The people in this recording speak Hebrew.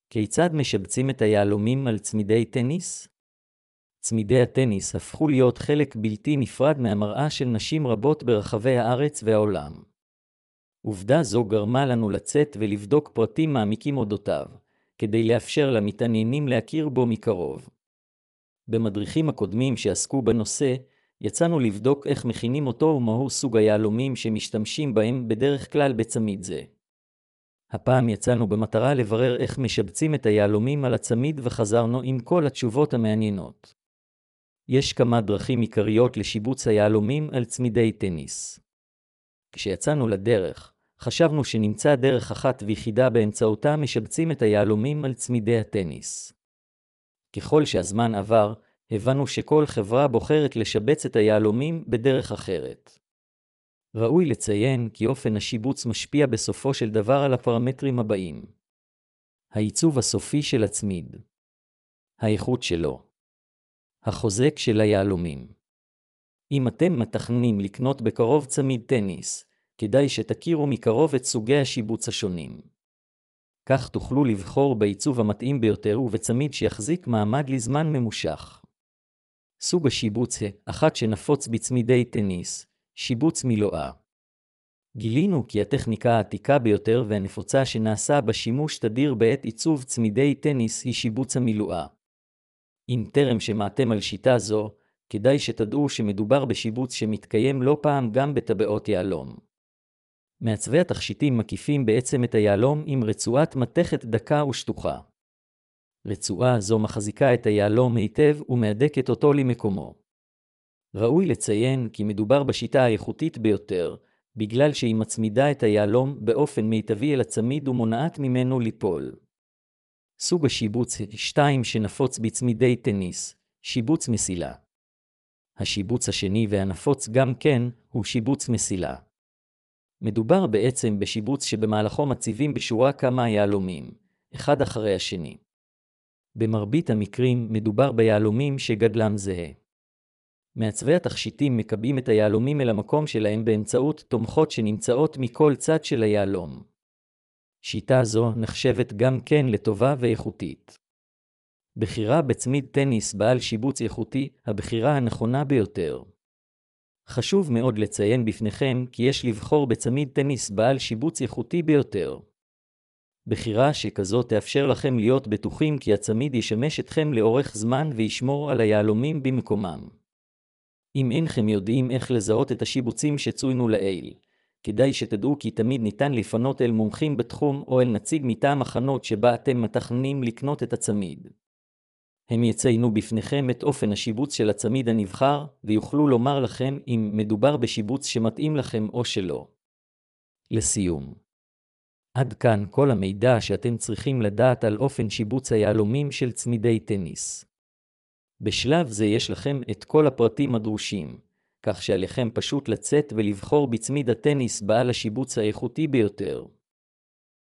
כיצד משבצים את היהלומים על צמידי טניס? צמידי הטניס הפכו להיות חלק בלתי נפרד מהמראה של נשים רבות ברחבי הארץ והעולם. עובדה זו גרמה לנו לצאת ולבדוק פרטים מעמיקים אודותיו, כדי לאפשר למתעניינים להכיר בו מקרוב. במדריכים הקודמים שעסקו בנושא, יצאנו לבדוק איך מכינים אותו ומהו סוג היהלומים שמשתמשים בהם בדרך כלל בצמיד זה. הפעם יצאנו במטרה לברר איך משבצים את היהלומים על הצמיד וחזרנו עם כל התשובות המעניינות. יש כמה דרכים עיקריות לשיבוץ היהלומים על צמידי טניס. כשיצאנו לדרך, חשבנו שנמצא דרך אחת ויחידה באמצעותה משבצים את היהלומים על צמידי הטניס. ככל שהזמן עבר, הבנו שכל חברה בוחרת לשבץ את היהלומים בדרך אחרת. ראוי לציין כי אופן השיבוץ משפיע בסופו של דבר על הפרמטרים הבאים. העיצוב הסופי של הצמיד. האיכות שלו. החוזק של היהלומים. אם אתם מתכננים לקנות בקרוב צמיד טניס, כדאי שתכירו מקרוב את סוגי השיבוץ השונים. כך תוכלו לבחור בעיצוב המתאים ביותר ובצמיד שיחזיק מעמד לזמן ממושך. סוג השיבוץ אחת שנפוץ בצמידי טניס, שיבוץ מילואה. גילינו כי הטכניקה העתיקה ביותר והנפוצה שנעשה בשימוש תדיר בעת עיצוב צמידי טניס היא שיבוץ המילואה. אם טרם שמעתם על שיטה זו, כדאי שתדעו שמדובר בשיבוץ שמתקיים לא פעם גם בטבעות יהלום. מעצבי התכשיטים מקיפים בעצם את היהלום עם רצועת מתכת דקה ושטוחה. רצועה זו מחזיקה את היהלום היטב ומהדקת אותו למקומו. ראוי לציין כי מדובר בשיטה האיכותית ביותר, בגלל שהיא מצמידה את היהלום באופן מיטבי אל הצמיד ומונעת ממנו ליפול. סוג השיבוץ 2 שנפוץ בצמידי טניס, שיבוץ מסילה. השיבוץ השני והנפוץ גם כן הוא שיבוץ מסילה. מדובר בעצם בשיבוץ שבמהלכו מציבים בשורה כמה יהלומים, אחד אחרי השני. במרבית המקרים מדובר ביהלומים שגדלם זהה. מעצבי התכשיטים מקבעים את היהלומים אל המקום שלהם באמצעות תומכות שנמצאות מכל צד של היהלום. שיטה זו נחשבת גם כן לטובה ואיכותית. בחירה בצמיד טניס בעל שיבוץ איכותי, הבחירה הנכונה ביותר. חשוב מאוד לציין בפניכם כי יש לבחור בצמיד טניס בעל שיבוץ איכותי ביותר. בחירה שכזו תאפשר לכם להיות בטוחים כי הצמיד ישמש אתכם לאורך זמן וישמור על היהלומים במקומם. אם אינכם יודעים איך לזהות את השיבוצים שצוינו לעיל, כדאי שתדעו כי תמיד ניתן לפנות אל מומחים בתחום או אל נציג מטעם החנות שבה אתם מתכננים לקנות את הצמיד. הם יציינו בפניכם את אופן השיבוץ של הצמיד הנבחר, ויוכלו לומר לכם אם מדובר בשיבוץ שמתאים לכם או שלא. לסיום. עד כאן כל המידע שאתם צריכים לדעת על אופן שיבוץ היהלומים של צמידי טניס. בשלב זה יש לכם את כל הפרטים הדרושים, כך שעליכם פשוט לצאת ולבחור בצמיד הטניס בעל השיבוץ האיכותי ביותר.